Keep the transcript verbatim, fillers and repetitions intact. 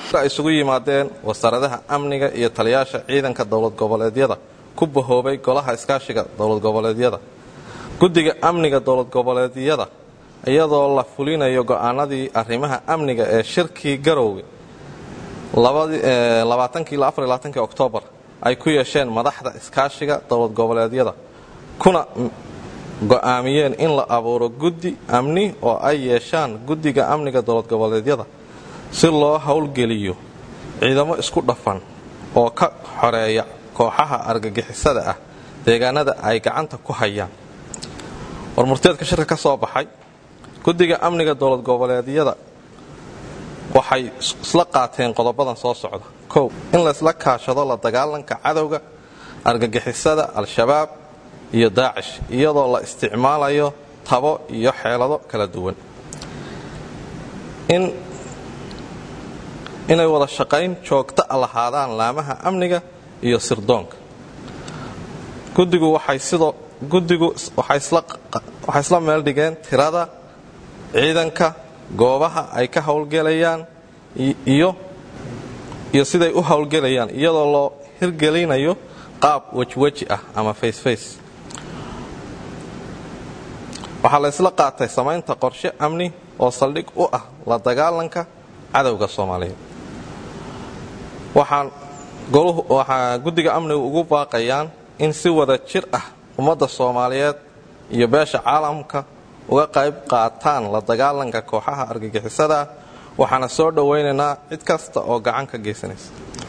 ay isugu yimaadeen wasaaradda amniga iyo taliyaasha ciidanka dawlad goboleedyada ku bahoobay golaha iskaashiga dawlad goboleedyada guddiga amniga dawlad goboleedyada iyadoo la fulinayo go'aanadii arrimaha amniga ee shirkii Garowe labaatankii ilaa afar iyo labaatankii Oktoobar ay ku yeesheen madaxda iskaashiga dawlad goboleedyada kuna go'aamiyeen in la abuuro guddi amni oo ay yeeshaan guddiga amniga dawlad goboleedyada si loo hawlgeliyo ciidamo isku dhafan oo ka xoreeya kooxaha argagixisada ah deegaanada ay gacanta ku hayaan warmurteedka shirka ka soo baxay guddiga amniga dawlad goboleedyada waxay isla qaateen qodobadan soo socda kow in la isla kaashado la dagaalanka cadawga argagixisada al-shabaab iyo daacish iyadoo la isticmaalayo tabo iyo xeelado kala duwan in inay wada shaqayn joogto ah lahaadaan laamaha amniga iyo sirdoonka guddigu waxay sidoo guddigu waxay isla waxay isla meel dhigeen tirada ciidanka goobaha ay ka hawlgelayaan iyo iyo siday u hawlgelayaan iyadoo loo hirgelinayo qaab wajwaji ah ama face face waxa la isla qaatay samaynta qorshe amni oo saldhig u ah la dagaalanka cadawga Soomaaliyeed waxaan goluhu waxa guddiga amniga ugu baaqayaan in si wada jir ah ummadda Soomaaliyeed iyo beesha caalamka uga qayb qaataan la dagaalanka kooxaha argagixisada waxaana soo dhaweynaynaa cid kasta oo gacan ka geysanaysa